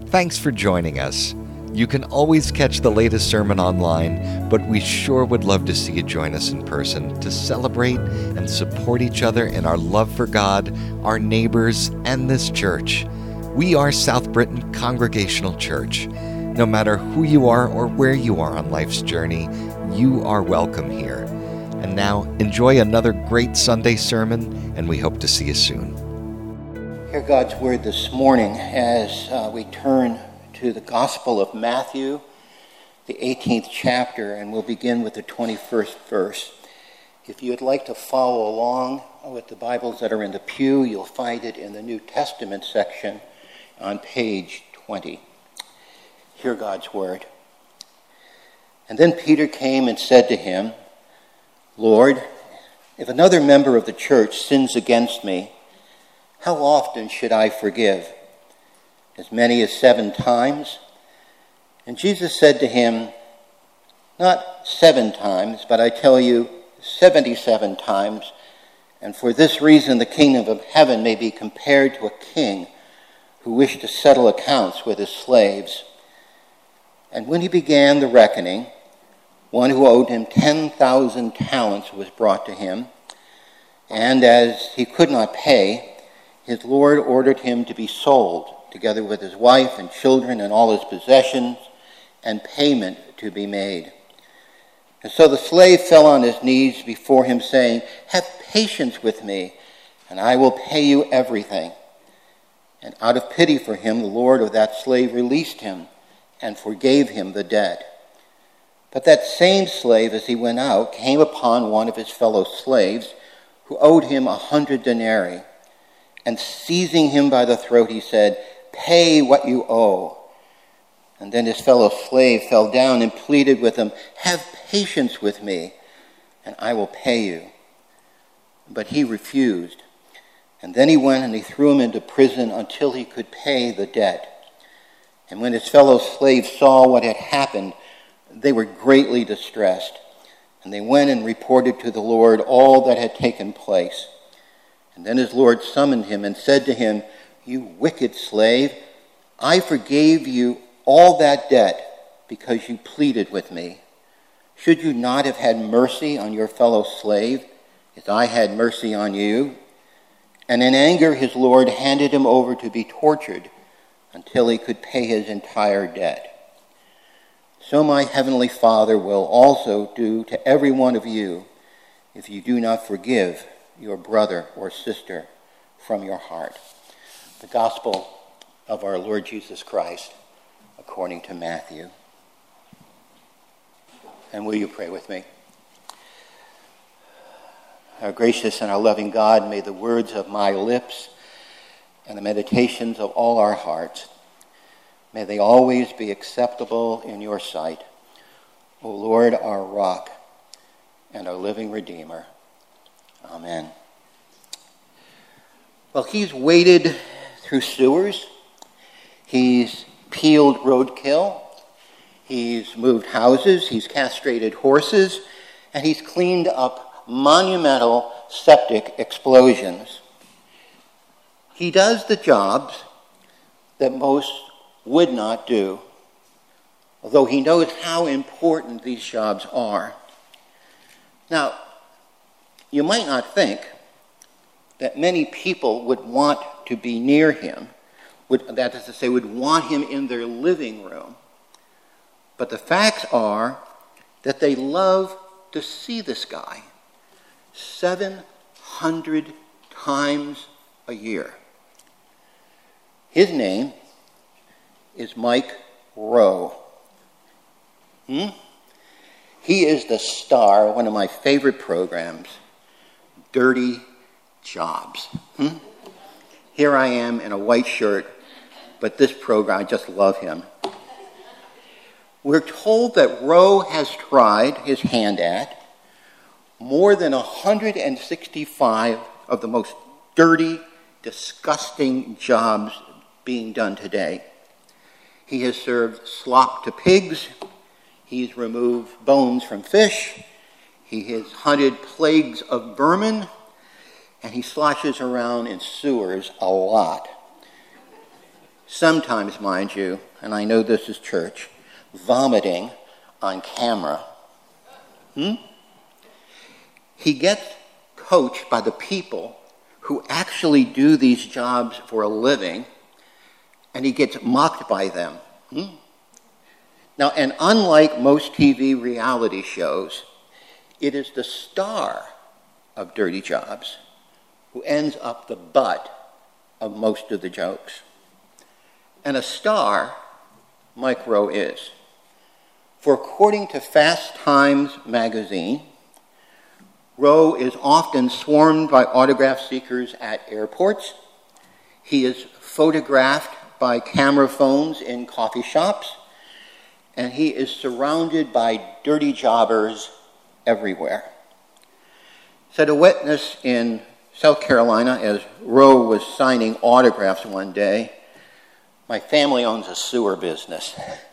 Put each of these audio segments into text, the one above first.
Thanks for joining us. You can always catch the latest sermon online, but we sure would love to see you join us in person to celebrate and support each other in our love for God, our neighbors, and this church. We are South Britain Congregational Church. No matter who you are or where you are on life's journey, you are welcome here. And now, enjoy another great Sunday sermon, and we hope to see you soon. Hear God's word this morning as we turn to the Gospel of Matthew, the 18th chapter, and we'll begin with the 21st verse. If you'd like to follow along with the Bibles that are in the pew, you'll find it in the New Testament section on page 20. Hear God's word. And then Peter came and said to him, "Lord, if another member of the church sins against me, how often should I forgive? As many as 7 times?" And Jesus said to him, "Not 7 times, but I tell you, 77 times. And for this reason the kingdom of heaven may be compared to a king who wished to settle accounts with his slaves. And when he began the reckoning, one who owed him 10,000 talents was brought to him. And as he could not pay, his Lord ordered him to be sold, together with his wife and children and all his possessions, and payment to be made. And so the slave fell on his knees before him, saying, 'Have patience with me, and I will pay you everything.' And out of pity for him, the Lord of that slave released him and forgave him the debt. But that same slave, as he went out, came upon one of his fellow slaves who owed him 100 denarii. And seizing him by the throat, he said, 'Pay what you owe.' And then his fellow slave fell down and pleaded with him, 'Have patience with me, and I will pay you.' But he refused. And then he went and he threw him into prison until he could pay the debt. And when his fellow slaves saw what had happened, they were greatly distressed. And they went and reported to the Lord all that had taken place. And then his Lord summoned him and said to him, 'You wicked slave, I forgave you all that debt because you pleaded with me. Should you not have had mercy on your fellow slave, as I had mercy on you?' And in anger his Lord handed him over to be tortured until he could pay his entire debt. So my heavenly Father will also do to every one of you if you do not forgive your brother or sister from your heart." The Gospel of our Lord Jesus Christ according to Matthew. And will you pray with me? Our gracious and our loving God, may the words of my lips and the meditations of all our hearts, may they always be acceptable in your sight, O Lord, our rock and our living Redeemer. Amen. Well, he's waded through sewers. He's peeled roadkill. He's moved houses. He's castrated horses. And he's cleaned up monumental septic explosions. He does the jobs that most would not do, although he knows how important these jobs are. Now, you might not think that many people would want to be near him, that is to say, would want him in their living room. But the facts are that they love to see this guy 700 times a year. His name is Mike Rowe. He is the star of one of my favorite programs, Dirty Jobs. Here I am in a white shirt, but this program, I just love him. We're told that Rowe has tried his hand at more than 165 of the most dirty, disgusting jobs being done today. He has served slop to pigs. He's removed bones from fish. He has hunted plagues of vermin. And he sloshes around in sewers a lot. sometimes, mind you, and I know this is church, vomiting on camera. He gets coached by the people who actually do these jobs for a living, and he gets mocked by them. Now, and unlike most TV reality shows, it is the star of dirty jobs who ends up the butt of most of the jokes. And a star, Mike Rowe is. For according to Fast Times magazine, Rowe is often swarmed by autograph seekers at airports. He is photographed by camera phones in coffee shops. And he is surrounded by dirty jobbers everywhere. Said a witness in South Carolina as Rowe was signing autographs one day, "My family owns a sewer business."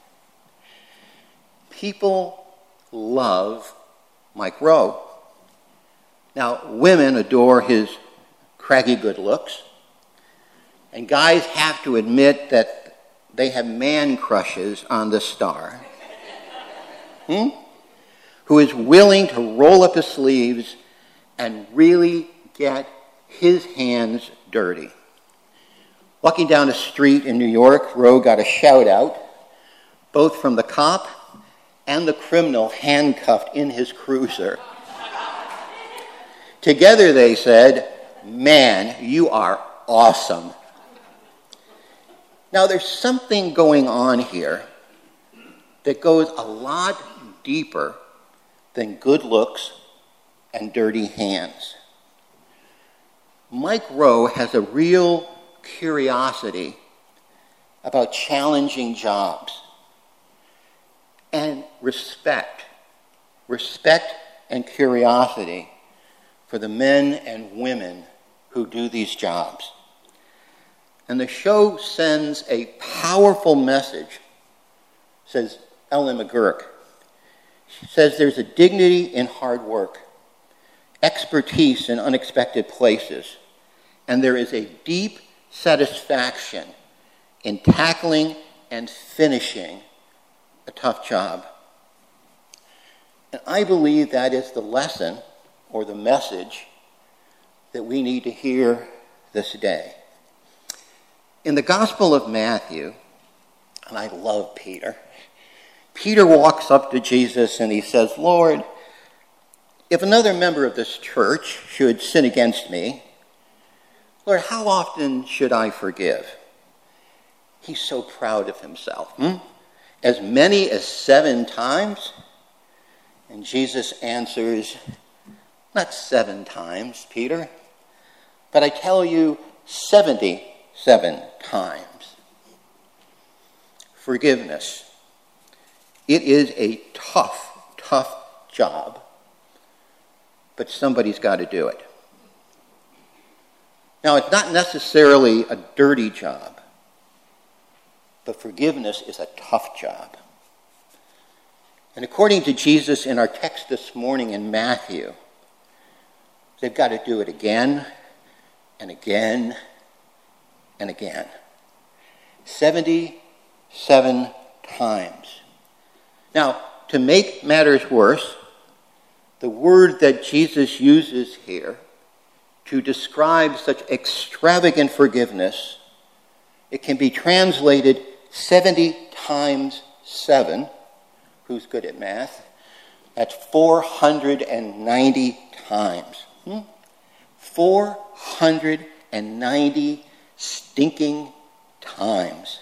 People love Mike Rowe. Now, women adore his craggy good looks, and guys have to admit that they have man crushes on the star, who is willing to roll up his sleeves and really get his hands dirty. Walking down the street in New York, Rowe got a shout out, both from the cop and the criminal handcuffed in his cruiser. Together they said, "Man, you are awesome." Now there's something going on here that goes a lot deeper than good looks and dirty hands. Mike Rowe has a real curiosity about challenging jobs and respect and curiosity for the men and women who do these jobs. And the show sends a powerful message, says Ellen McGurk. She says there's a dignity in hard work, expertise in unexpected places, and there is a deep satisfaction in tackling and finishing a tough job. And I believe that is the lesson or the message that we need to hear this day. In the Gospel of Matthew, and I love Peter, Peter walks up to Jesus and he says, "Lord, if another member of this church should sin against me, Lord, how often should I forgive?" He's so proud of himself. As many as 7 times? And Jesus answers, "Not 7 times, Peter, but I tell you 77 times." Forgiveness. It is a tough job, but somebody's got to do it. Now, it's not necessarily a dirty job, but forgiveness is a tough job. And according to Jesus in our text this morning in Matthew, they've got to do it again and again and again. 77 times. Now, to make matters worse, the word that Jesus uses here to describe such extravagant forgiveness, it can be translated 70 times 7. Who's good at math? That's 490 times. 490 stinking times.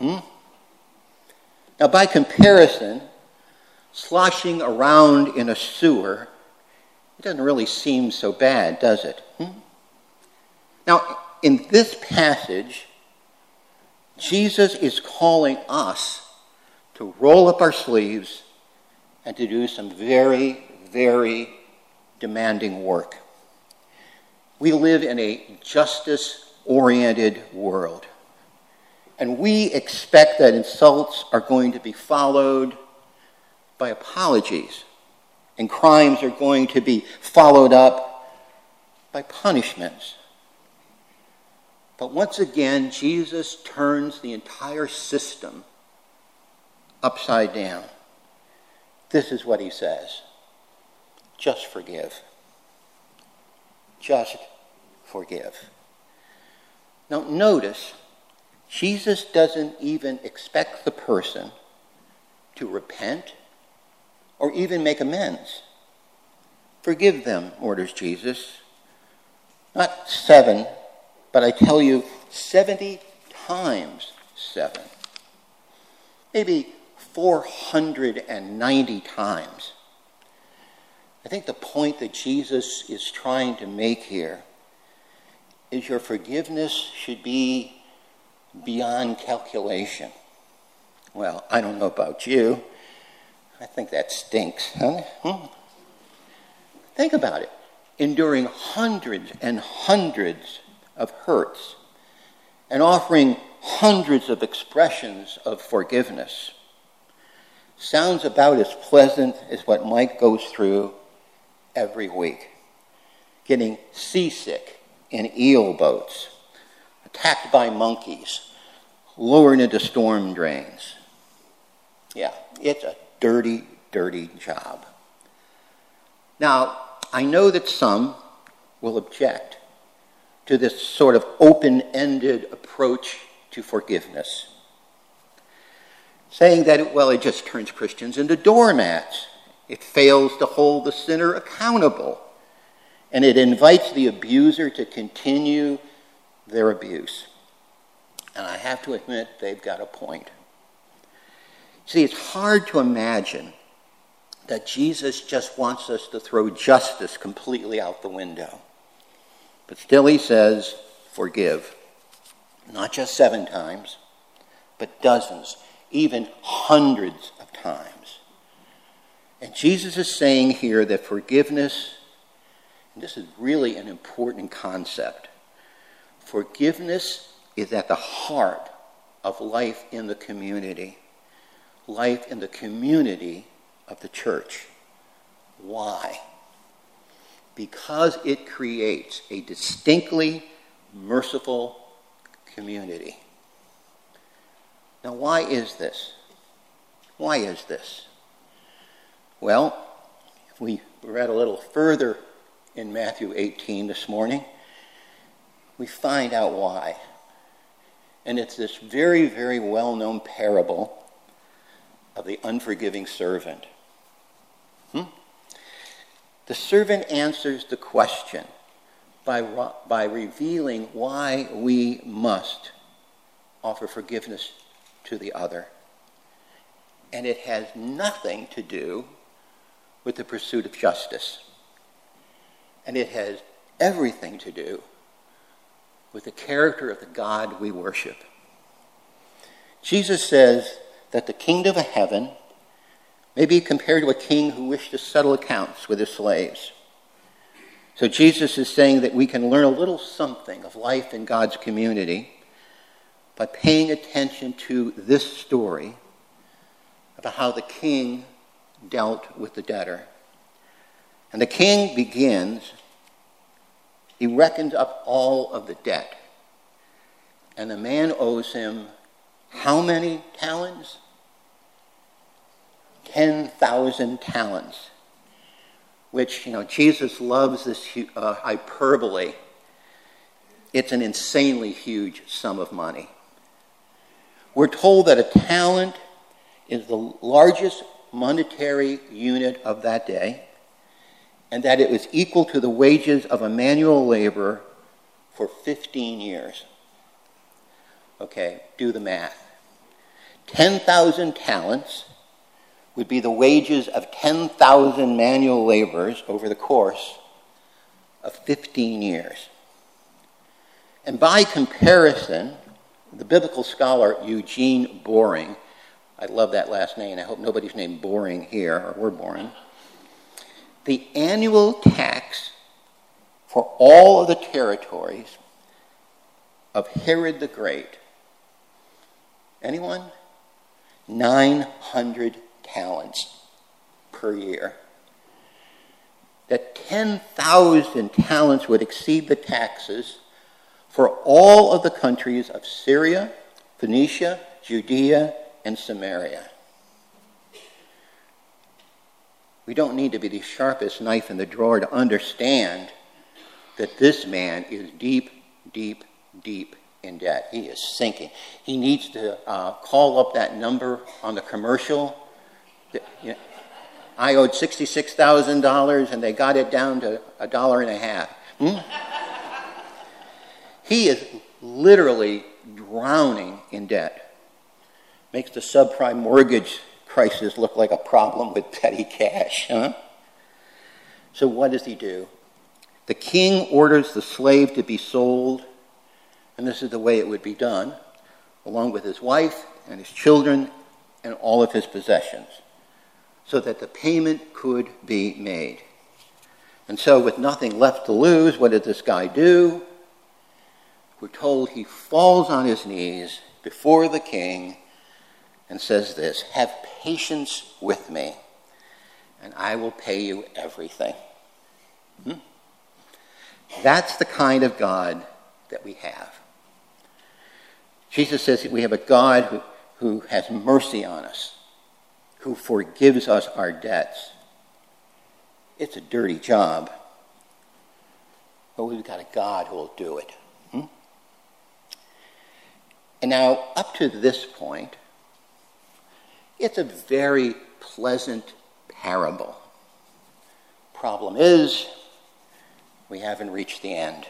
Now, by comparison, sloshing around in a sewer, it doesn't really seem so bad, does it? Now, in this passage, Jesus is calling us to roll up our sleeves and to do some very, very demanding work. We live in a justice-oriented world, and we expect that insults are going to be followed by apologies, and crimes are going to be followed up by punishments. But once again, Jesus turns the entire system upside down. This is what he says: just forgive. Just forgive. Now notice, Jesus doesn't even expect the person to repent or even make amends. Forgive them, orders Jesus. Not 7, but I tell you 70 times 7. Maybe 490 times. I think the point that Jesus is trying to make here is your forgiveness should be beyond calculation. Well, I don't know about you. I think that stinks, huh? Think about it. Enduring hundreds and hundreds of hurts and offering hundreds of expressions of forgiveness sounds about as pleasant as what Mike goes through every week. Getting seasick in eel boats, attacked by monkeys, lured into storm drains. Yeah, it's a dirty, dirty job. Now, I know that some will object to this sort of open-ended approach to forgiveness, saying that, it just turns Christians into doormats. It fails to hold the sinner accountable, and it invites the abuser to continue their abuse. And I have to admit, they've got a point. See, it's hard to imagine that Jesus just wants us to throw justice completely out the window. But still he says, forgive. Not just 7 times, but dozens, even hundreds of times. And Jesus is saying here that forgiveness, and this is really an important concept, forgiveness is at the heart of life in the community. Life in the community of the church. Why? Because it creates a distinctly merciful community. Now, why is this? Why is this? Well, if we read a little further in Matthew 18 this morning, we find out why. And it's this very, very well-known parable of the unforgiving servant. The servant answers the question by revealing why we must offer forgiveness to the other. And it has nothing to do with the pursuit of justice. And it has everything to do with the character of the God we worship. Jesus says that the kingdom of heaven may be compared to a king who wished to settle accounts with his slaves. So Jesus is saying that we can learn a little something of life in God's community by paying attention to this story about how the king dealt with the debtor. And the king begins, he reckons up all of the debt. And the man owes him how many talents? 10,000 talents, which, Jesus loves this hyperbole. It's an insanely huge sum of money. We're told that a talent is the largest monetary unit of that day, and that it was equal to the wages of a manual laborer for 15 years. Okay, do the math. 10,000 talents would be the wages of 10,000 manual laborers over the course of 15 years. And by comparison, the biblical scholar Eugene Boring, I love that last name, I hope nobody's named Boring here, or we're boring. The annual tax for all of the territories of Herod the Great, anyone? 900 talents per year. That 10,000 talents would exceed the taxes for all of the countries of Syria, Phoenicia, Judea, and Samaria. We don't need to be the sharpest knife in the drawer to understand that this man is deep, deep, deep in debt. He is sinking. He needs to call up that number on the commercial. I owed $66,000 and they got it down to $1.50. He is literally drowning in debt. Makes the subprime mortgage crisis look like a problem with petty cash, huh? So what does he do? The king orders the slave to be sold, and this is the way it would be done, along with his wife and his children and all of his possessions, so that the payment could be made. And so with nothing left to lose, what did this guy do? We're told he falls on his knees before the king and says this, "Have patience with me, and I will pay you everything." That's the kind of God that we have. Jesus says we have a God who has mercy on us, who forgives us our debts. It's a dirty job, but we've got a God who will do it. And now, up to this point, it's a very pleasant parable. Problem is, we haven't reached the end.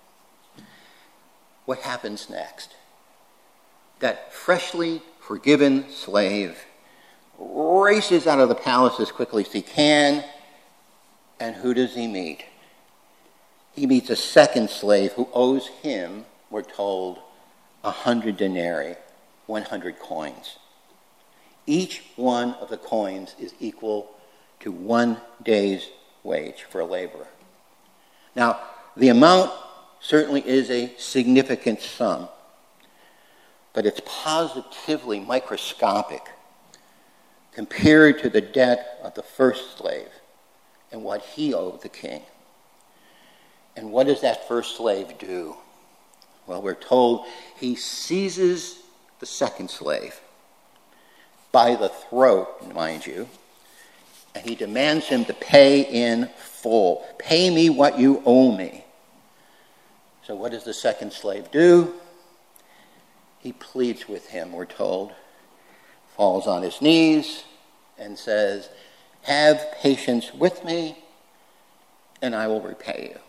What happens next? That freshly forgiven slave races out of the palace as quickly as he can, and who does he meet? He meets a second slave who owes him, we're told, 100 denarii, 100 coins. Each one of the coins is equal to 1 day's wage for a laborer. Now, the amount certainly is a significant sum, but it's positively microscopic compared to the debt of the first slave and what he owed the king. And what does that first slave do? Well, we're told he seizes the second slave by the throat, mind you, and he demands him to pay in full. Pay me what you owe me. So what does the second slave do? He pleads with him, we're told, falls on his knees and says, "Have patience with me, and I will repay you."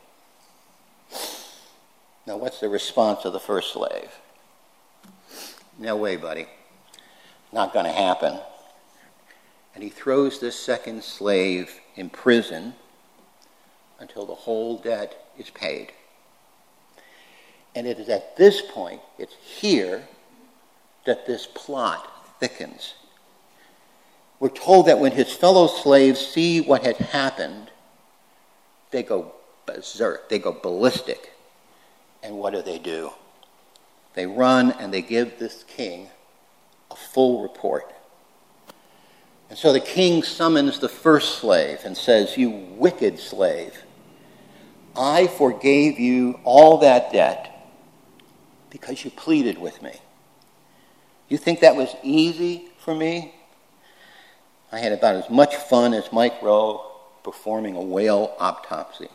Now, what's the response of the first slave? No way, buddy. Not going to happen. And he throws this second slave in prison until the whole debt is paid. And it is at this point, it's here, that this plot thickens. We're told that when his fellow slaves see what had happened, they go berserk, they go ballistic. And what do? They run and they give this king a full report. And so the king summons the first slave and says, "You wicked slave, I forgave you all that debt because you pleaded with me. You think that was easy for me? I had about as much fun as Mike Rowe performing a whale autopsy.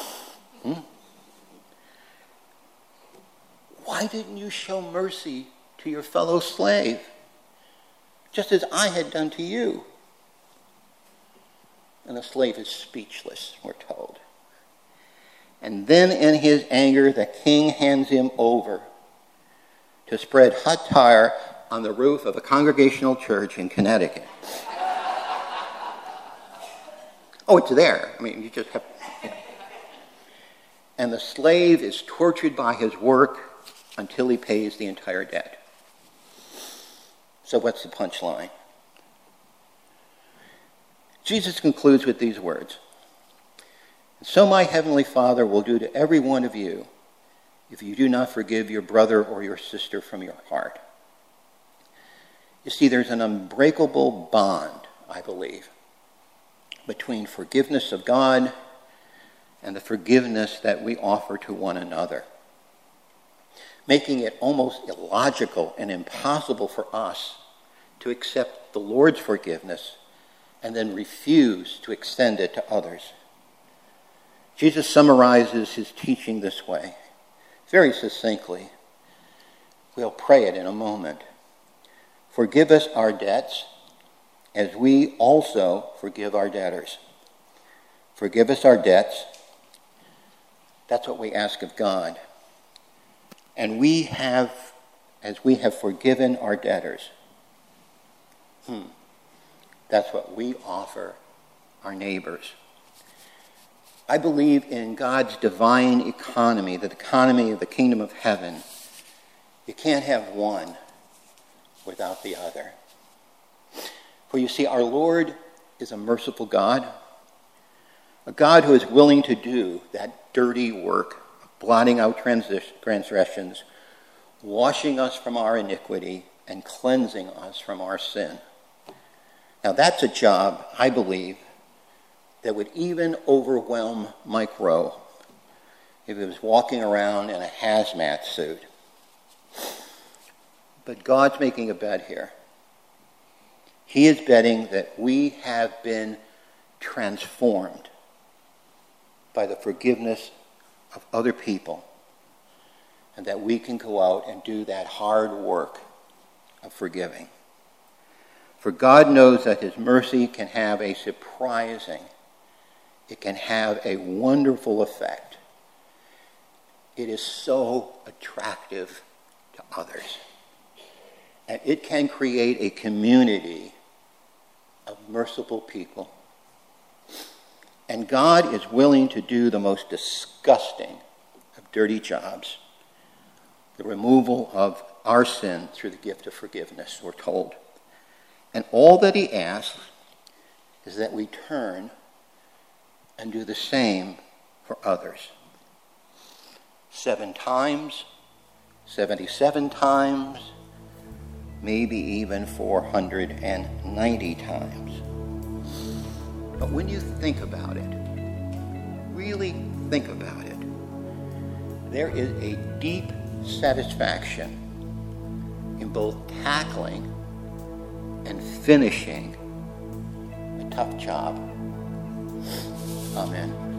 Why didn't you show mercy to your fellow slave, just as I had done to you?" And the slave is speechless, we're told. And then in his anger, the king hands him over to spread hot tar on the roof of a Congregational church in Connecticut. Oh, it's there. I mean, you just have... And the slave is tortured by his work until he pays the entire debt. So what's the punchline? Jesus concludes with these words, "So my heavenly Father will do to every one of you if you do not forgive your brother or your sister from your heart." You see, there's an unbreakable bond, I believe, between forgiveness of God and the forgiveness that we offer to one another. making it almost illogical and impossible for us to accept the Lord's forgiveness and then refuse to extend it to others. Jesus summarizes his teaching this way, very succinctly. We'll pray it in a moment. Forgive us our debts as we also forgive our debtors. Forgive us our debts. That's what we ask of God. And we have, as we have forgiven our debtors, that's what we offer our neighbors. I believe in God's divine economy, the economy of the kingdom of heaven. You can't have one without the other. For you see, our Lord is a merciful God, a God who is willing to do that dirty work of blotting out transgressions, washing us from our iniquity, and cleansing us from our sin. Now that's a job, I believe, that would even overwhelm Mike Rowe if he was walking around in a hazmat suit. But God's making a bet here. He is betting that we have been transformed by the forgiveness of other people, and that we can go out and do that hard work of forgiving. For God knows that his mercy can have a surprising, it can have a wonderful effect. It is so attractive to others. And it can create a community of merciful people. And God is willing to do the most disgusting of dirty jobs, the removal of our sin through the gift of forgiveness, we're told. And all that he asks is that we turn and do the same for others. 7 times, 77 times, maybe even 490 times. But when you think about it, really think about it, there is a deep satisfaction in both tackling and finishing a tough job. Amen.